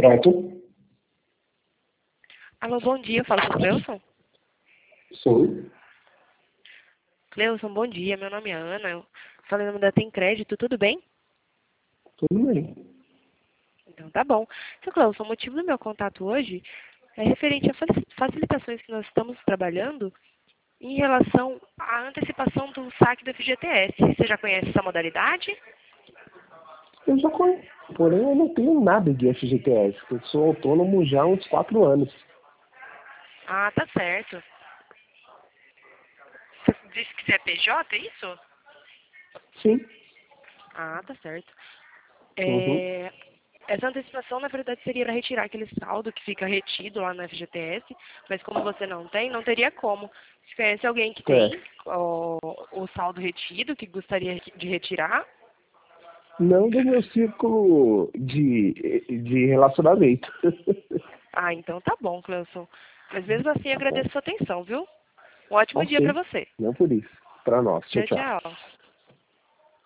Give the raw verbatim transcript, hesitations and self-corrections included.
Pronto. Alô, bom dia. Fala com o Cleuson. Sou. Cleuson, bom dia. Meu nome é Ana. Eu falei no nome da Tem Crédito. Tudo bem? Tudo bem. Então tá bom. Seu Cleuson, o motivo do meu contato hoje é referente a faci- facilitações que nós estamos trabalhando em relação à antecipação do saque do F G T S. Você já conhece essa modalidade? Eu já conheço, porém eu não tenho nada de F G T S. Eu sou autônomo já há uns quatro anos. Ah, tá certo. Você disse que você é P J, é isso? Sim. Ah, tá certo. Uhum. É, essa antecipação, na verdade, seria para retirar aquele saldo que fica retido lá no F G T S, mas como você não tem, não teria como. Você conhece alguém que É. tem o, o saldo retido, que gostaria de retirar? Não do meu círculo de, de relacionamento. Ah, então tá bom, Cleuson. Mas mesmo assim, Tá bom. agradeço a sua atenção, viu? Um ótimo dia para Ok. você. Não por isso. Para nós. Tchau, Tchau, tchau. tchau.